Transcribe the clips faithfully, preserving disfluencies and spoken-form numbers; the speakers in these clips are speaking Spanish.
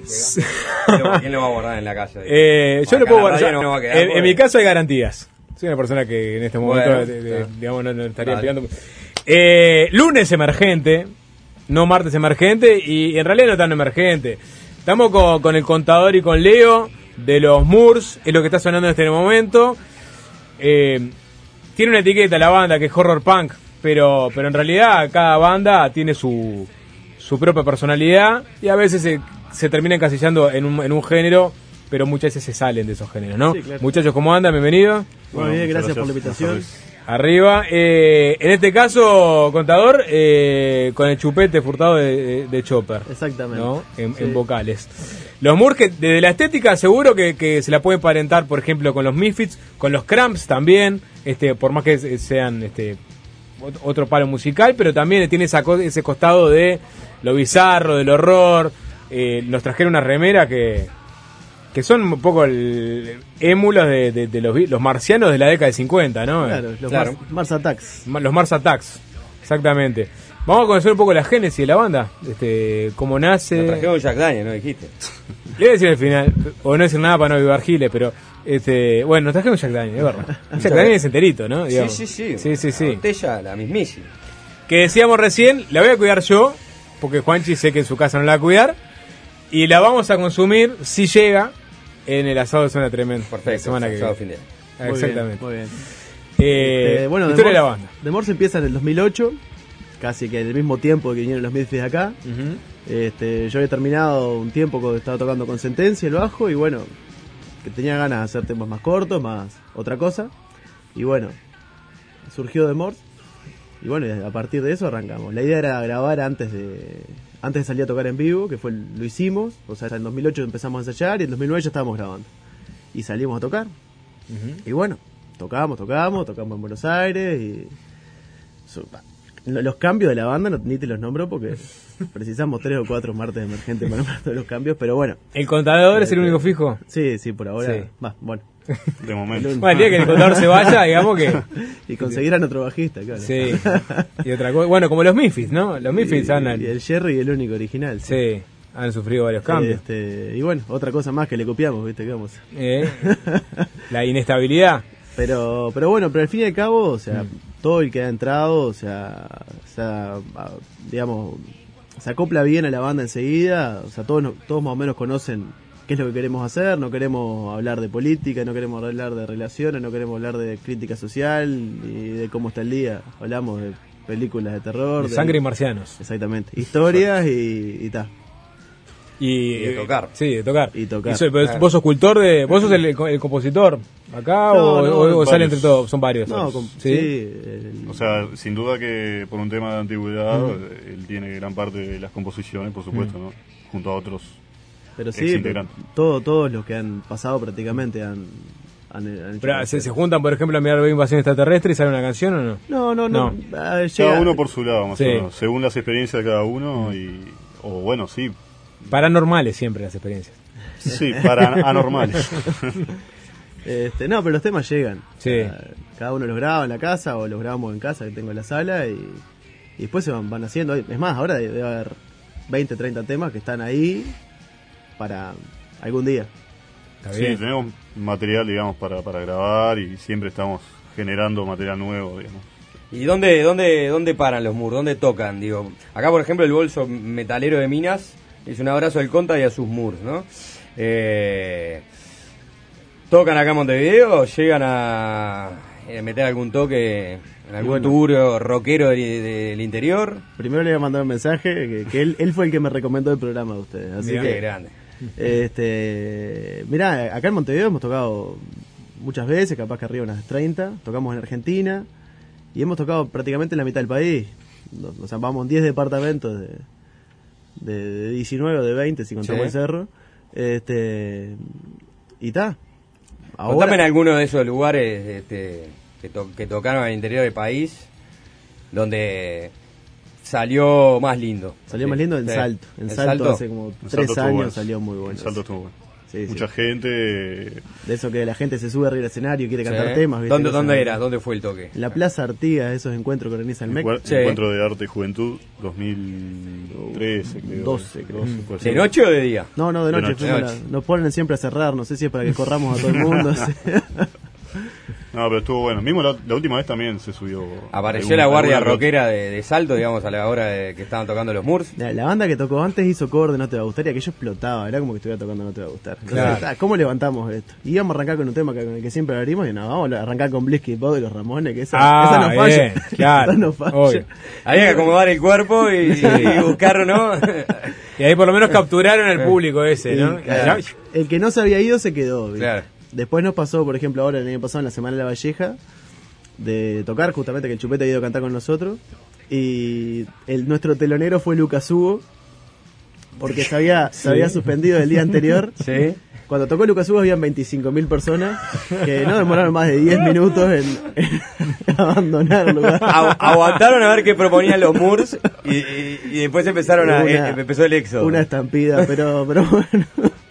¿Quién lo va a guardar en la casa? Eh, yo lo puedo guardar. No va a quedar, en, porque... en mi caso hay garantías. Soy una persona que en este momento bueno, de, de, claro. digamos, no, no estaría peleando. Eh, lunes emergente, no martes emergente, y en realidad no tan emergente. Estamos con, con el contador y con Leo de los Moors, es lo que está sonando en este momento. Eh, tiene una etiqueta la banda que es horror punk, pero, pero en realidad cada banda tiene su, su propia personalidad y a veces se, se termina encasillando en un, en un género, pero muchas veces se salen de esos géneros, ¿no? Sí, claro. Muchachos, ¿cómo andan? Bienvenidos. Muy bien, gracias, gracias por la invitación. Arriba. Eh, en este caso, contador, eh, con el chupete furtado de, de, de Chopper. Exactamente. ¿No? En, sí. en vocales. Los Moors, que desde la estética seguro que, que se la pueden parentar, por ejemplo, con los Misfits, con los Cramps también, este, por más que sean este otro palo musical, pero también tiene esa, ese costado de lo bizarro, del horror. Eh, nos trajeron una remera que... que son un poco el émulos de, de, de los, los marcianos de la década de cincuenta, ¿no? Claro, los claro. Mars, Mars Attacks. Los Mars Attacks, exactamente. Vamos a conocer un poco la génesis de la banda, este, cómo nace. Nos trajeron Jack Daniel, ¿no dijiste? Le voy a decir al final, o no decir nada para no avivar giles, pero, este, bueno, nos trajeron Jack Daniel, es verdad. Jack Daniel es enterito, ¿no? Digamos. Sí, sí, sí. Sí, sí, sí. La botella, la mismísima. Que decíamos recién, la voy a cuidar yo, porque Juanchi sé que en su casa no la va a cuidar, y la vamos a consumir si llega en el asado de Zona Tremenda. Perfecto, la semana que viene. Fin de... Ah, exactamente. Muy bien. Eh, este, bueno, historia de, de la banda. The Moors empieza en el dos mil ocho, casi que en el mismo tiempo que vinieron los Misfits acá. Uh-huh. este, yo había terminado un tiempo que estaba tocando con Sentencia, el bajo, y bueno, que tenía ganas de hacer temas más cortos, más otra cosa. Y bueno, surgió The Moors. Y bueno, a partir de eso arrancamos. La idea era grabar antes de... Antes de salir a tocar en vivo, que fue lo hicimos, o sea, en dos mil ocho empezamos a ensayar y en dos mil nueve ya estábamos grabando. Y salimos a tocar. Uh-huh. Y bueno, tocamos, tocamos, tocamos en Buenos Aires y... Los cambios de la banda no, ni te los nombro porque precisamos tres o cuatro martes emergentes para nombrar todos los cambios, pero bueno. ¿El contador es el único fijo? Sí, sí, por ahora. Sí. Va, bueno. De momento. Bueno, el día que el contador se vaya, digamos que... Y conseguirán otro bajista, claro. Sí. Y otra cosa, bueno, como los Misfits, ¿no? Los Misfits y, han... Y el Jerry, el único original. Sí, sí, han sufrido varios cambios. Este, y bueno, otra cosa más que le copiamos, ¿viste? ¿Qué vamos? Eh, la inestabilidad. Pero pero bueno, pero al fin y al cabo, o sea, mm. todo el que ha entrado, o sea, o sea, digamos, se acopla bien a la banda enseguida, o sea, todos, todos más o menos conocen qué es lo que queremos hacer, no queremos hablar de política, no queremos hablar de relaciones, no queremos hablar de crítica social y de cómo está el día, hablamos de películas de terror. De de sangre y marcianos. Exactamente, historias y tal. Y, y de tocar. Sí, de tocar. Y tocar. Y soy, claro. ¿Vos sos cultor de... ¿Vos sos el, el compositor acá no, o, no, o, o sale entre todos? Son varios. No, con, ¿sí? sí el... O sea, sin duda que por un tema de antigüedad, mm. él tiene gran parte de las composiciones, por supuesto, mm. ¿no? Junto a otros. Pero sí, todo, todos los que han pasado prácticamente han... han, han Pero, ¿se, ¿Se juntan, por ejemplo, a mirar Invasión Extraterrestre y sale una canción o no? No, no, no. no. Ah, cada uno por su lado, más sí. o menos. Según las experiencias de cada uno y... O bueno, sí... Paranormales siempre las experiencias. Sí, para anormales. este, no, pero los temas llegan. Sí. O sea, cada uno los graba en la casa o los grabamos en casa que tengo en la sala y, y después se van, van haciendo. Es más, ahora debe haber veinte, treinta temas que están ahí para algún día. Sí, tenemos material, digamos, para, para grabar y siempre estamos generando material nuevo, digamos. ¿Y dónde, dónde, dónde paran los Moors? ¿Dónde tocan? Digo, acá, por ejemplo, el bolso metalero de Minas es un abrazo al Conta y a sus Moors, ¿no? Eh, ¿Tocan acá en Montevideo? ¿Llegan a eh, meter algún toque en algún bueno, tour rockero del, del interior? Primero le voy a mandar un mensaje, que, que él, él fue el que me recomendó el programa de ustedes. Así mirá, que, qué grande. Este, mirá, acá en Montevideo hemos tocado muchas veces, capaz que arriba unas treinta, tocamos en Argentina y hemos tocado prácticamente en la mitad del país. O sea, vamos en diez departamentos de, de, de diecinueve o de veinte, si contamos sí. el cerro. Este, y está. Contame en alguno de esos lugares este, que, to que tocaron al interior del país, donde salió más lindo. Salió sí. más lindo en sí. Salto. En ¿El Salto, Salto hace como el tres Salto años bueno. salió muy bueno. El Salto estuvo bueno. Sí, mucha sí. gente. De eso que la gente se sube arriba del escenario y quiere cantar Sí. temas. ¿viste? ¿Dónde, Cosas ¿Dónde de- era? ¿Dónde fue el toque? En la Plaza Artigas, esos encuentros que organiza el M E C. Encuer- Sí. Encuentro de Arte y Juventud dos mil trece, creo. doce, creo. doce, puede ¿De ser. noche o de día? No, no, de De noche. noche. fuimos De a la- noche. nos ponen siempre a cerrar, no sé si es para que corramos a todo el mundo. no sé. No, pero estuvo bueno. Mismo la, la última vez también se subió. Apareció alguna- la guardia alguna- rockera de, de Salto, digamos, a la hora de que estaban tocando los Moors. La, la banda que tocó antes hizo cover de No Te Va a Gustar y aquello explotaba, era como que estuviera tocando No Te Va a Gustar. Entonces, Claro. ah, ¿cómo levantamos esto? Y íbamos a arrancar con un tema que, con el que siempre abrimos y no, vamos a arrancar con Blitzkrieg Bob de los Ramones, que esa, Ah, esa no falla. bien, claro, Esa no falla. obvio. Había que acomodar el cuerpo y, y buscar, ¿no? Y ahí por lo menos capturaron al público ese, ¿no? Y, claro, el que no se había ido se quedó. ¿viste? Claro. Después nos pasó, por ejemplo, ahora el año pasado en la Semana de la Valleja, de tocar justamente que el Chupete ha ido a cantar con nosotros. Y el nuestro telonero fue Lucas Hugo, porque se había, se había suspendido el día anterior. Sí. Cuando tocó Lucas Hugo habían veinticinco mil personas que no demoraron más de diez minutos en, en abandonar el lugar. Agu- aguantaron a ver qué proponían los Moors y, y- y después empezaron a, Una- eh, empezó el éxodo. Una estampida, pero, pero bueno.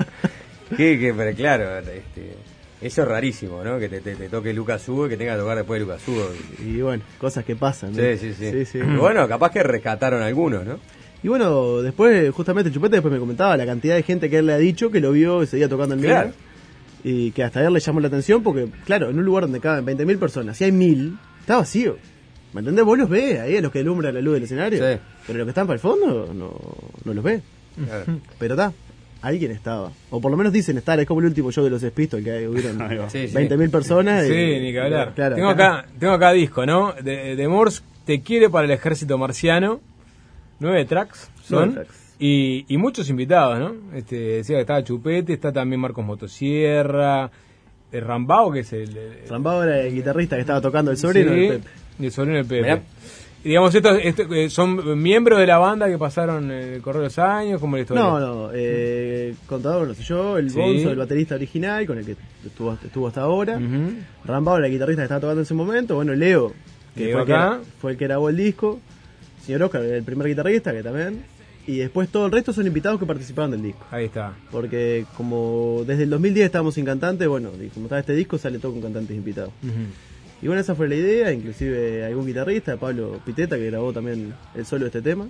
Que, que, pero claro, este, eso es rarísimo, ¿no? Que te, te, te toque Lucas Hugo y que tenga que tocar después de Lucas Hugo. Y bueno, cosas que pasan. ¿no? Sí, sí, sí. sí, sí. Y bueno, capaz que rescataron algunos, ¿no? Y bueno, después, justamente Chupete después me comentaba la cantidad de gente que él le ha dicho que lo vio ese día tocando en Claro. Mina. Y que hasta a él le llamó la atención porque, claro, en un lugar donde caben veinte mil personas, si hay mil, está vacío. ¿Me entendés? Vos los ves ahí, a los que alumbran la luz del escenario. Sí. Pero los que están para el fondo, no, no los ves. Claro. Pero está, alguien estaba. O por lo menos dicen estar, es como el último show de los Spistols, que hubieron Ahí va. Sí, sí. veinte mil personas. Sí, y- ni que hablar. Claro, tengo acá, tengo acá disco, ¿no? De, de Morse, Te quiere para el ejército marciano. Nueve tracks son. Nueve tracks. Y, y muchos invitados, ¿no? Este, decía que estaba Chupete, está también Marcos Motosierra, el Rambao, que es el... el- Rambao era el guitarrista que estaba tocando el sobrino Sí, del Pepe. y el sobrino del Pepe. Mirá. Y digamos, estos, estos, eh, son miembros de la banda que pasaron el correr de los años, como la historia. No, no, eh, Contador, no sé yo, el Sí. Bonzo, el baterista original, con el que estuvo, estuvo hasta ahora. Ujú. Rambao, la guitarrista que estaba tocando en ese momento. Bueno, Leo, que Leo fue el que, acá. era- fue el que grabó el disco. Señor Oscar, el primer guitarrista, que también. Y después todo el resto son invitados que participaron del disco. Ahí está. Porque como desde el dos mil diez estábamos sin cantante, bueno, y como está este disco, sale todo con cantantes invitados. Ujú. Y bueno, esa fue la idea, inclusive algún guitarrista, Pablo Piteta, que grabó también el solo de este tema.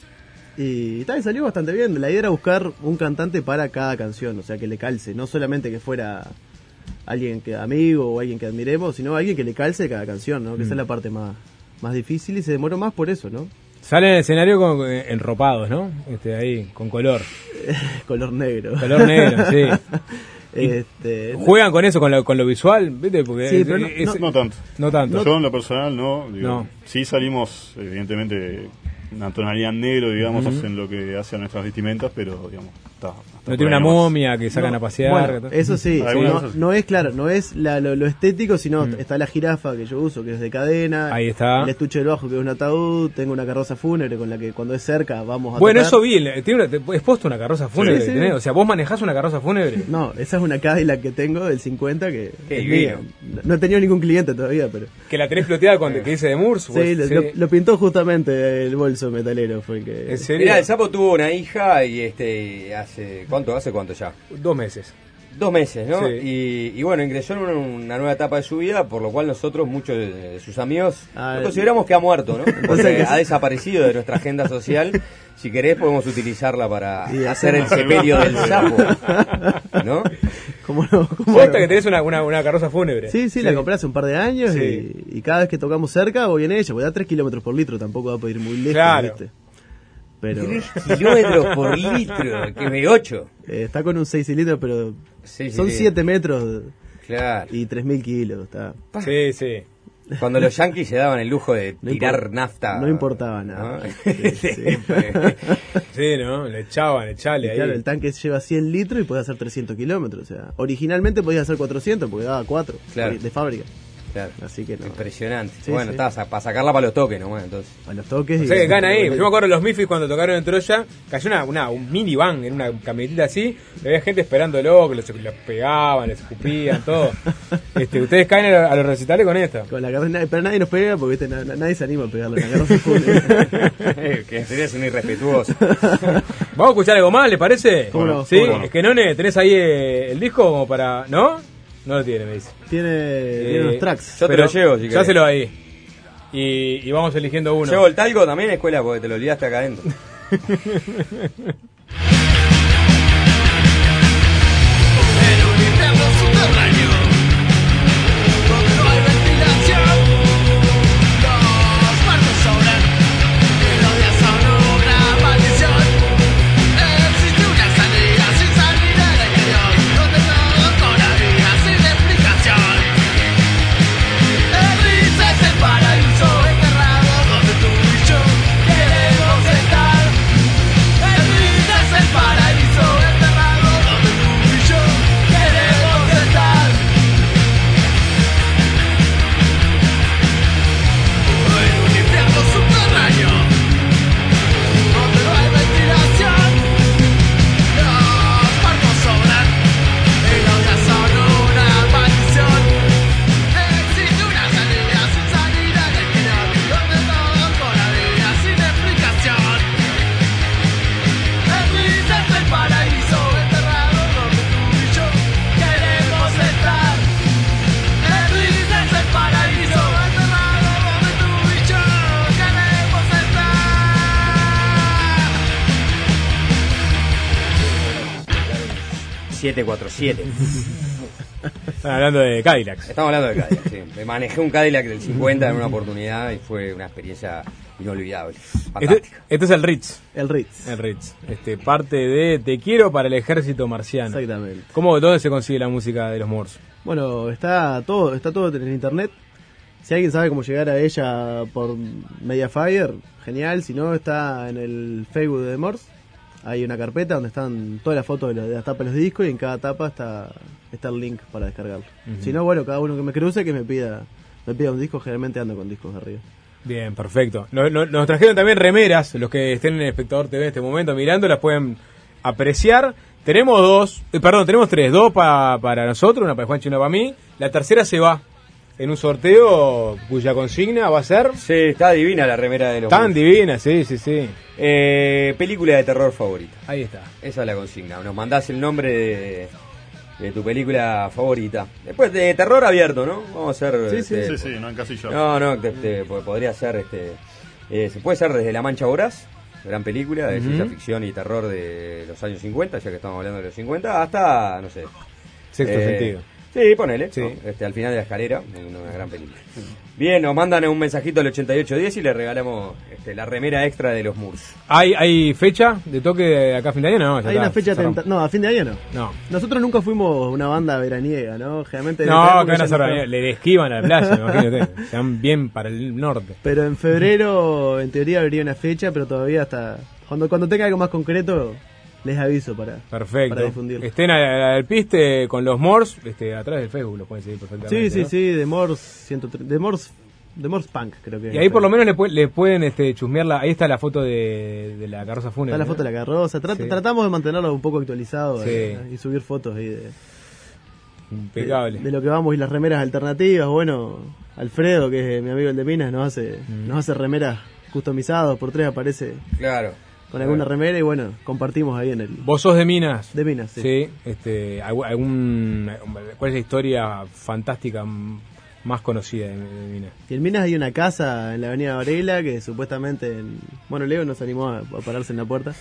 Y tal, salió bastante bien. La idea era buscar un cantante para cada canción, o sea, que le calce, no solamente que fuera alguien que amigo o alguien que admiremos, sino alguien que le calce cada canción, ¿no? Que esa es la parte más, más difícil y se demoró más por eso, ¿no? Salen al escenario con, eh, enropados, ¿no? Este, ahí, con color. Color negro. Color negro, sí. este, Juegan con eso, con lo, con lo visual, ¿viste? Porque Sí, es- pero no- es- No, no tanto. no tanto. Yo en lo personal no, digo, No. sí salimos evidentemente una tonalidad negro, digamos, en lo que hace a nuestras vestimentas, pero digamos, está, hasta No por tiene una ahí nomás. momia que sacan No, a pasear. bueno, eso sí, Algunas no, cosas sí. no es claro, no es la- lo, lo estético, sino Mm. está la jirafa que yo uso, que es de cadena. Ahí está. El estuche del bajo, que es un ataúd. Tengo una carroza fúnebre con la que cuando es cerca vamos a Bueno, tocar. eso vi, el- tiene una- te- es posto una carroza fúnebre. Sí, sí. tenés, o sea, vos manejás una carroza fúnebre. No, esa es una Cadillac que tengo del cincuenta que Qué es divino. mía. No he tenido ningún cliente todavía, pero... Que la tenés floteada con que dice de Moors. Sí, pues, lo, sí. lo- lo pintó justamente el bolso metalero, fue el que... ¿En serio? Mirá, el Sapo tuvo una hija y este hace ¿cuánto? ¿Hace cuánto ya? Dos meses. Dos meses, ¿no? Sí. Y, y bueno, ingresó en una, una nueva etapa de su vida, por lo cual nosotros, muchos de, de sus amigos, Ah, lo consideramos que ha muerto, ¿no? sea Porque que ha sí. desaparecido de nuestra agenda social. Si querés, podemos utilizarla para Y hacer el hacemos- sepelio del sapo, ¿no? ¿Cómo no? ¿Cómo Posta no? que tenés una, una, una carroza fúnebre. Sí, sí, la compré hace un par de años Sí. y, y cada vez que tocamos cerca voy en ella, voy a dar tres kilómetros por litro, tampoco va a poder ir muy lejos, Claro. ¿viste? Pero Tres kilómetros por litro, que me ocho. eh, está con un seis cilindros, pero Sí, sí, son sí. siete metros Claro. y tres mil kilos, está. Sí, sí. Cuando los yanquis se daban el lujo de No tirar impor- nafta. no importaba nada. ¿no? Sí, sí. Sí, ¿no? Le echaban, echale Y ahí. claro, el tanque lleva cien litros y puede hacer trescientos kilómetros, o sea, originalmente podía hacer cuatrocientos porque daba cuatro Claro. de fábrica. Claro. Así que no. Impresionante. Sí, bueno, sí. está para sacarla para los toques nomás, entonces. A los toques. O sea, que caen ahí. Yo me acuerdo de los Mifis cuando tocaron en Troya, cayó una, una un minivan en una camionetita así, y había gente esperándolo, que los, los pegaban, les escupían, todo. este, ustedes caen a, a los recitales con esta. Con la carroza, pero nadie nos pega porque ¿viste? Na- nadie se anima a pegarle. La carroza es full. Que serías un irrespetuoso. Vamos a escuchar algo más, ¿le parece? ¿Cómo no? Sí, ¿Cómo no? es que None, ¿tenés ahí eh, el disco como para...? ¿No? No lo tiene, me dice. Tiene, Eh, tiene unos tracks. Yo te Pero lo llevo, si querés. Dáselo ahí. Y, y vamos eligiendo uno. Llevo el talco también en escuela porque te lo olvidaste acá adentro. En un infierno subterráneo, donde no hay ventilación, los muertos sobran y los días son una maldición. Existe una salida sin salida al exterior, donde todo cobra vida sin explicación. El risa es el paraíso enterrado donde tú y yo queremos estar. El risa es el paraíso enterrado donde tú y yo queremos estar. En un infierno subterráneo donde no hay ventilación, los cuerpos sobran y los días son una maldición. Existe una salida sin salida al exterior, donde todo cobra vida sin explicación. El risa es el paraíso enterrado donde tú y yo queremos estar. El risa es el paraíso enterrado donde tú y yo queremos estar. siete cuatro siete. Están hablando de Cadillacs. Estamos hablando de Cadillac, sí. Me manejé un Cadillac del cincuenta en una oportunidad y fue una experiencia inolvidable. Este, Fantástica. este es el Ritz. El Ritz. El Ritz. Este, parte de Te quiero para el ejército marciano. Exactamente. ¿Cómo, dónde se consigue la música de los Moors? Bueno, está todo, está todo en internet. Si alguien sabe cómo llegar a ella por Mediafire, genial. Si no, está en el Facebook de The Moors. Hay una carpeta donde están todas las fotos de, la- de las tapas de los discos y en cada tapa está, está el link para descargarlo. Ujú. Si no, bueno, cada uno que me cruce que me pida, me pida un disco, generalmente ando con discos de arriba. Bien, perfecto. No- no- nos trajeron también remeras, los que estén en el Espectador T V en este momento mirando, las pueden apreciar. Tenemos dos, eh, perdón, tenemos tres, dos pa- para nosotros, una para Juancho y una para mí. La tercera se va en un sorteo cuya consigna va a ser Sí, está divina la remera de los tan Moors. divina, sí, sí, sí. Eh, película de terror favorita. Ahí está. Esa es la consigna. Nos mandás el nombre de, de tu película favorita. Después de terror abierto, ¿no? Vamos a hacer. Sí, sí, este, Sí, sí, no encasillado. No, no, te- te- po- podría ser. este eh, Se puede ser desde La Mancha Voraz, gran película de Ujú. ciencia ficción y terror de los años cincuenta, ya que estamos hablando de los cincuenta, hasta, no sé. Sexto eh, sentido. Sí, ponele. Sí. ¿no? Este, al final de la escalera, una, una gran película. Bien, nos mandan un mensajito al ochenta y ocho diez y le regalamos este, la remera extra de los Moors. ¿Hay, ¿Hay fecha de toque de acá a fin de año? No, ya Hay está, una fecha cerramos. tenta- No, a fin de año no. No. Nosotros nunca fuimos una banda veraniega, ¿no? Generalmente. en esta No, época que van a ya hacer, no estamos. le esquivan a la playa, imagínate. Se van bien para el norte. Pero en febrero, en teoría, habría una fecha, pero todavía hasta. Cuando, cuando tenga algo más concreto, les aviso para, Perfecto. para difundirlo. Estén al, al piste con los Moors, este, atrás del Facebook lo pueden seguir perfectamente. Sí, sí, ¿no? sí, de Mors ciento tres, de Mors, de Mors Punk, creo que. Y ahí por lo menos le, pu- le pueden este, chusmear la, ahí está la foto de, de la carroza fúnebre. Está la ¿no? foto de la carroza. Trat- Sí. Tratamos de mantenerlo un poco actualizado Sí. eh, y subir fotos ahí de, Impecable. de, de lo que vamos y las remeras alternativas. Bueno, Alfredo, que es mi amigo el de Minas, nos hace, Mm. nos hace remeras customizadas. Por tres aparece Claro. con alguna remera y bueno, compartimos ahí en el. Vos sos de Minas. De Minas, sí. Sí, este, algún, algún- ¿cuál es la historia fantástica m- más conocida de, de Minas? Y en Minas hay una casa en la avenida Varela que supuestamente, en- bueno, Leo nos animó a, a pararse en la puerta,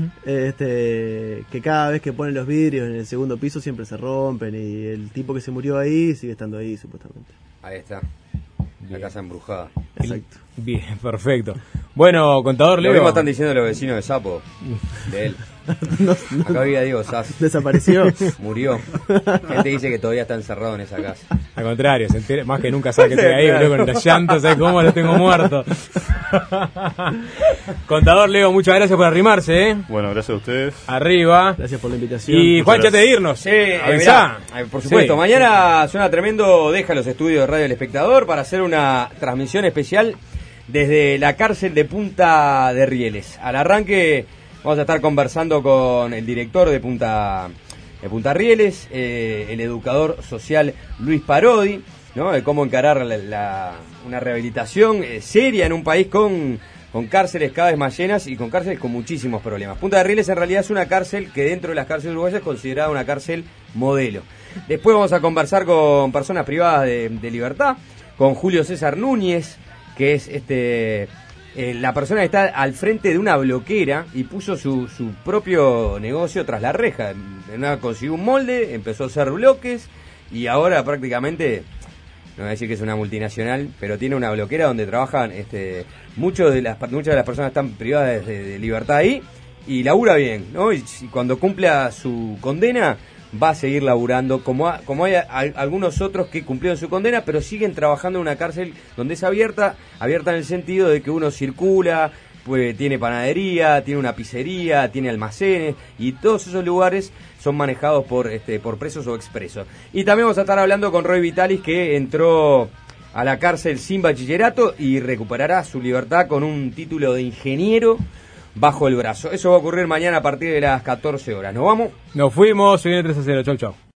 este, que cada vez que ponen los vidrios en el segundo piso siempre se rompen y el tipo que se murió ahí sigue estando ahí supuestamente. Ahí está. La Bien. casa embrujada. Exacto. Bien, perfecto. Bueno, contador Lo Leo. mismo están diciendo los vecinos de Sapo. De él. No, no, Acá había Diego Sass. desapareció. Murió. Gente dice que todavía está encerrado en esa casa. Al contrario, se entera, más que nunca sabe que estoy ahí, Leo, con los llantos, ¿sabes cómo? Lo tengo muerto. Contador Leo, muchas gracias por arrimarse, ¿eh? Bueno, gracias a ustedes. Arriba. Gracias por la invitación. Y Juan, Muchas antes de irnos, Sí, eh, eh, avisá. mirá, eh, por supuesto, Sí. mañana suena tremendo, deja los estudios de Radio El Espectador para hacer una transmisión especial desde la cárcel de Punta de Rieles. Al arranque vamos a estar conversando con el director de Punta, de Punta Rieles, eh, el educador social Luis Parodi, ¿no? De cómo encarar la, la- una rehabilitación eh, seria en un país con, con cárceles cada vez más llenas y con cárceles con muchísimos problemas. Punta de Rieles en realidad es una cárcel que dentro de las cárceles uruguayas es considerada una cárcel modelo. Después vamos a conversar con personas privadas de, de libertad, con Julio César Núñez, que es este eh, la persona que está al frente de una bloquera y puso su, su propio negocio tras la reja. En una- consiguió un molde, empezó a hacer bloques y ahora prácticamente, no voy a decir que es una multinacional, pero tiene una bloquera donde trabajan este muchos de las muchas de las personas están privadas de, de libertad ahí y labura bien, ¿no? Y si- cuando cumpla su condena va a seguir laburando, como, ha- como hay a- algunos otros que cumplieron su condena, pero siguen trabajando en una cárcel donde es abierta, abierta en el sentido de que uno circula, pues tiene panadería, tiene una pizzería, tiene almacenes, y todos esos lugares son manejados por, este, por presos o expresos. Y también vamos a estar hablando con Roy Vitalis, que entró a la cárcel sin bachillerato y recuperará su libertad con un título de ingeniero bajo el brazo. Eso va a ocurrir mañana a partir de las catorce horas. ¿Nos vamos? Nos fuimos, se viene tres a cero. Chau, chau.